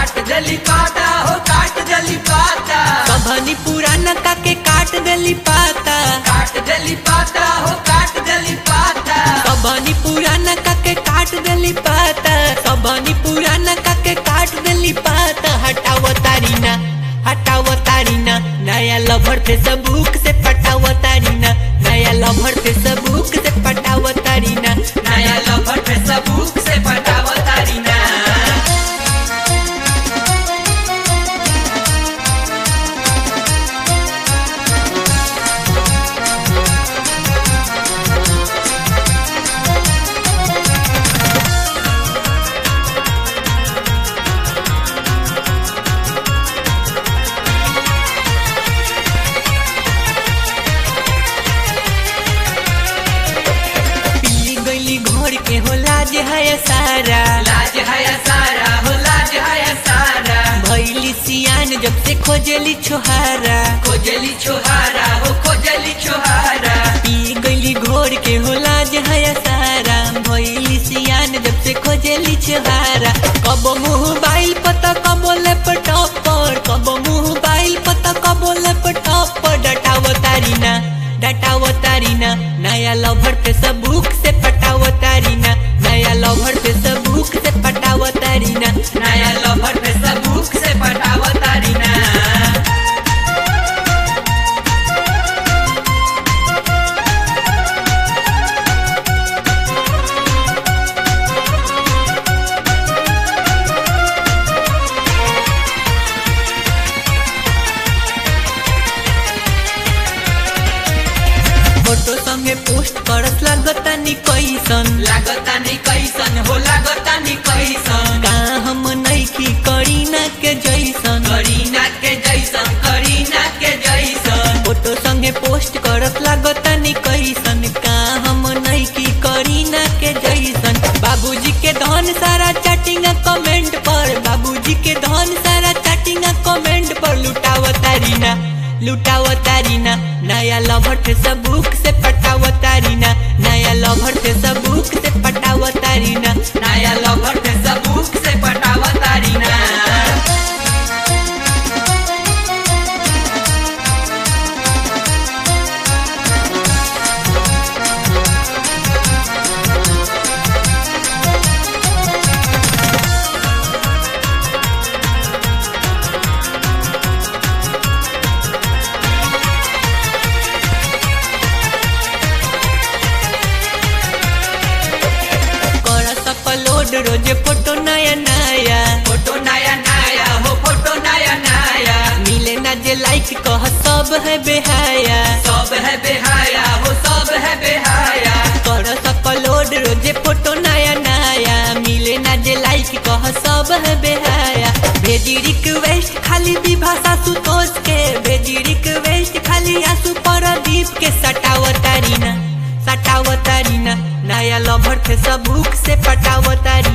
काट देली पाता हो काट देली पाता। कहानी पुराना का के काट देली पाता, काट देली पाता हो काट देली पाता। कहानी पुराना का के काट देली पाता, कहानी पुराना का के काट देली पाता। हटाओ तारीना हटाओ तारीना, नया लवर थे सबूक से पटाओ तारीना, नया लवर थे सबूक से पटाओ तारीना, नया लवर पे सबूक से पटाव तारीना। घोड़ के हो लाज है सारा, लाज है सारा हो लाज है सारा। भैली सियान जब से खोजली छोहारा, खोजली छोहारा हो खोजली छोहारा। पी गईली घोड़ के हो लाज है सारा, भैली सियान जब से खोजली छोहारा। कब मोबाइल पता कब लैपटॉप पर, कब मोबाइल पता कब लैपटॉप पर। डटाओ तारीना डटाओ तारीना, नया लवर पे सबूक से पटाओ तारीना, नया लवर पे सबूक से पटाओ तारीना, नया लवर पे सबूक से पटाव तारीना। फोटो संगे पोस्ट करत लागतानी कैसन, लागतानी कैसन हो लागतानी कैसन। का हम नइखी करीना के जैसन, करीना के जैसन करीना के जैसन। फोटो संगे पोस्ट करत लागतानी कैसन, का हम नइखी करीना के जैसन। बाबूजी के धन सारा चैटिंग कमेंट पर, बाबूजी के धन सारा चैटिंग कमेंट पर। लुटाओ तारीना लुटाओ तारीना, नया लवर थे सबूक से पटाओ तारीना, नया लवर थे सबूक से पटाओ तारीना, नया लवर पे सबूक से पटाव तारीना। रोजे फोटो नया नया, फोटो नया नया हो फोटो नया नया। मिले ना जे लाइक कह सब है बेहाया, सब है बेहाया हो सब है बेहाया। कर अपलोड रोजे फोटो नया नया, मिले ना जे लाइक कह सब है बेहाया। भेजी रिक्वेस्ट खाली विभाषा सुतोष के, भेजी रिक्वेस्ट खाली आंसू प्रदीप के। सटाओ तारीना सटाओ तारीना, नया लवर थे सबूक से पटाओ तारीना।